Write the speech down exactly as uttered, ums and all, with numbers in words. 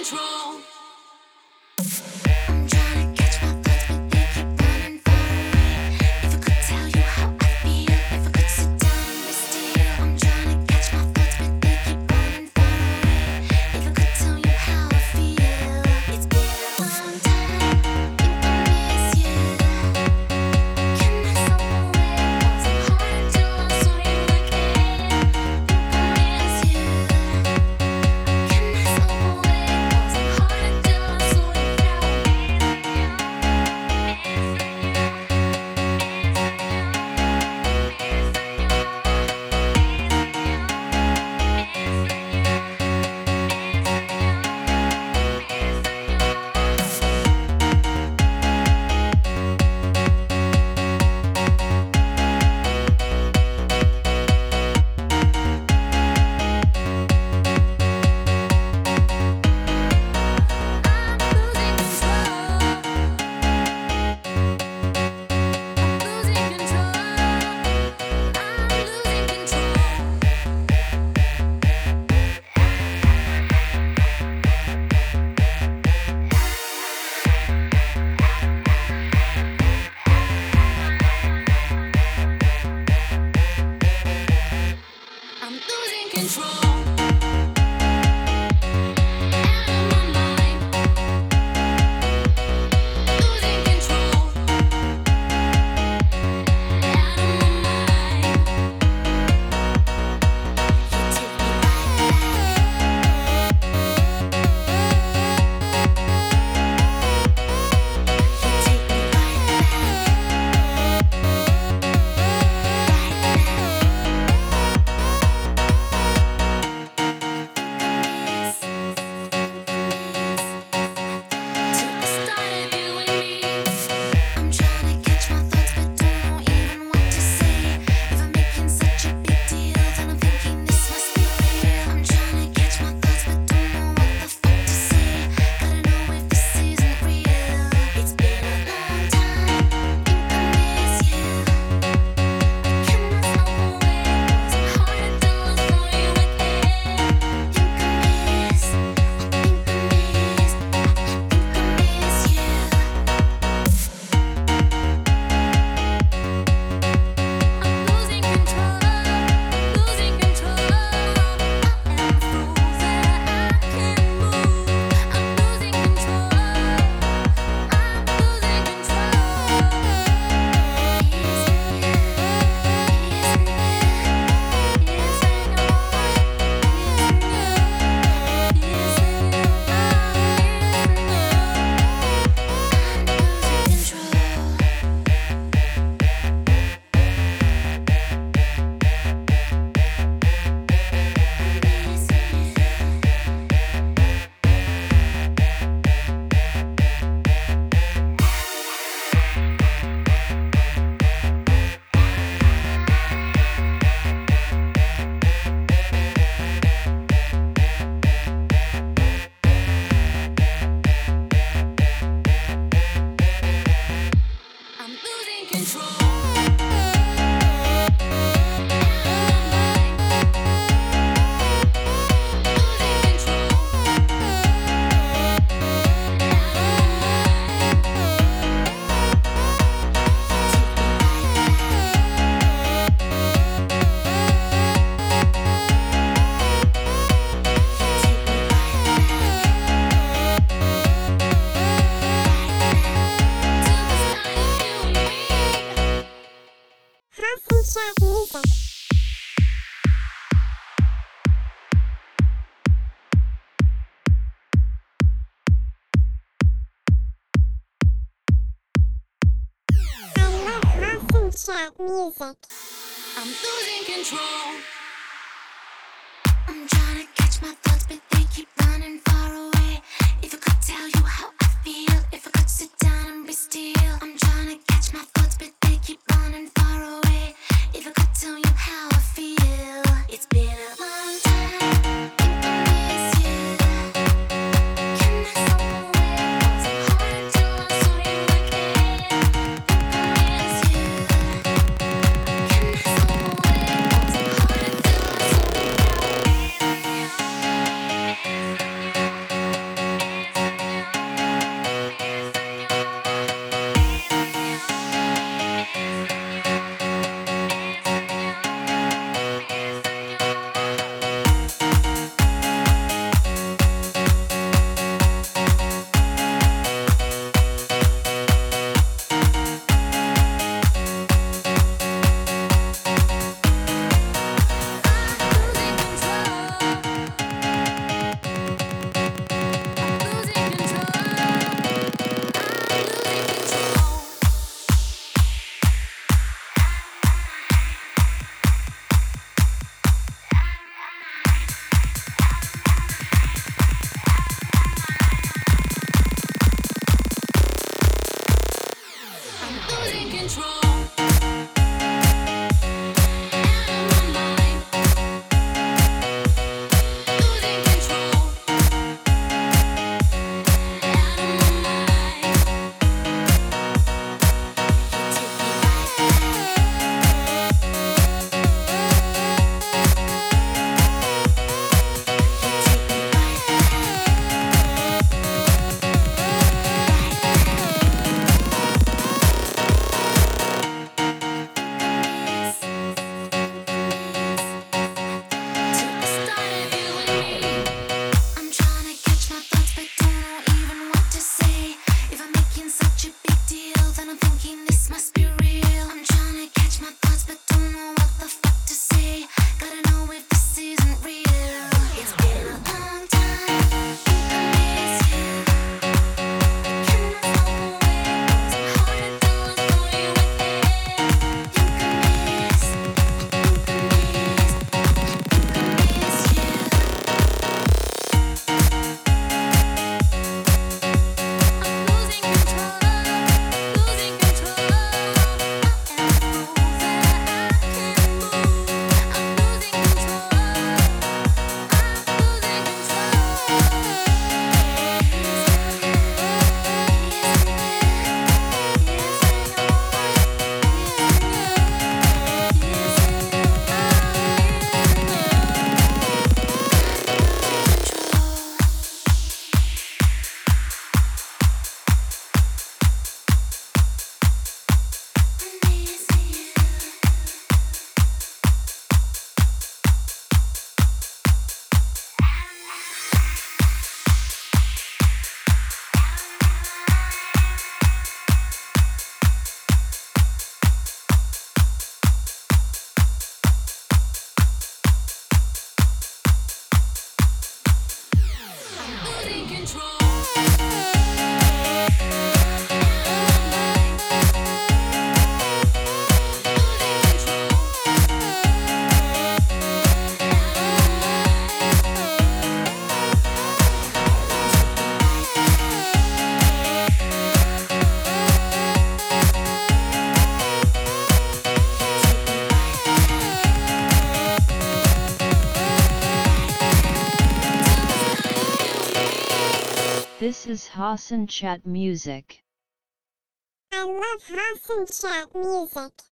Chat music. I'm losing control. I'm trying to catch my thoughts, but they keep running far away. If I could tell you how I feel, if I could sit down and be still. I'm trying to catch my thoughts, but they keep running far away. If I could tell you how I feel, it's been a long time. Think I miss you. Can I slip away? Was it hard until I saw you again? Think I miss you. Can I slip away? Was it hard This is Hassan Chat music. I love Hassan Chat music.